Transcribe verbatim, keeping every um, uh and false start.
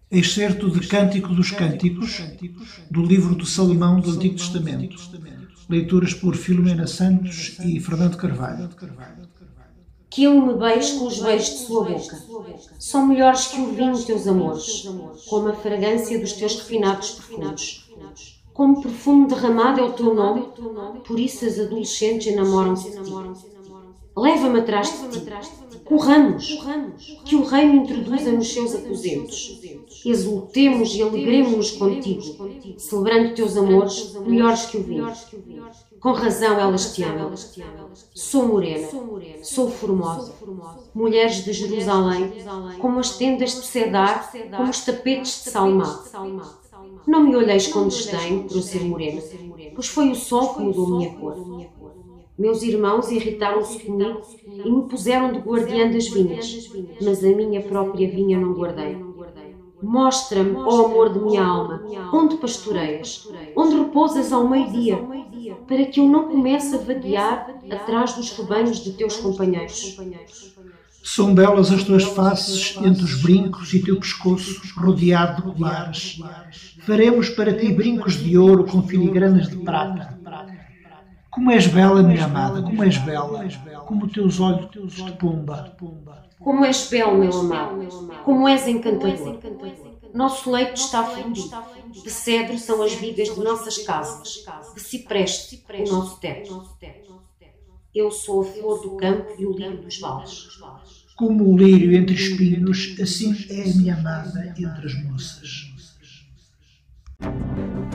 Excerto de Cântico dos Cânticos, do livro de Salomão do Antigo Testamento. Leituras por Filomena Santos e Fernando Carvalho. Que ele me beije com os beijos de sua boca. São melhores que o vinho teus amores, como a fragrância dos teus refinados perfumes. Como perfume derramado é o teu nome, por isso as adolescentes enamoram-se de ti. Leva-me atrás de ti. Corramos, que o rei me introduza nos seus aposentos. Exultemos e alegremo-nos contigo, celebrando teus amores melhores que o vinho. Com razão elas te amam. Sou morena, sou formosa. Mulheres de Jerusalém, como as tendas de Cedar, como os tapetes de Salmá. Não me olheis com desdém por eu ser morena, pois foi o sol que mudou minha cor. Meus irmãos irritaram-se comigo e me puseram de guardiã das vinhas, mas a minha própria vinha não guardei. Mostra-me, ó amor de minha alma, onde pastoreias, onde repousas ao meio-dia, para que eu não comece a vaguear atrás dos rebanhos de teus companheiros. São belas as tuas faces entre os brincos e teu pescoço rodeado de colares. Faremos para ti brincos de ouro com filigranas de prata. Como és bela, minha amada, como és bela, como teus olhos de pomba. Como és belo, meu amado, como és encantador. Nosso leito está florido, de cedro são as vigas de nossas casas, de cipreste o nosso teto. Eu sou a flor do campo e o lírio dos vales. Como o lírio entre espinhos, assim é a minha amada entre as moças.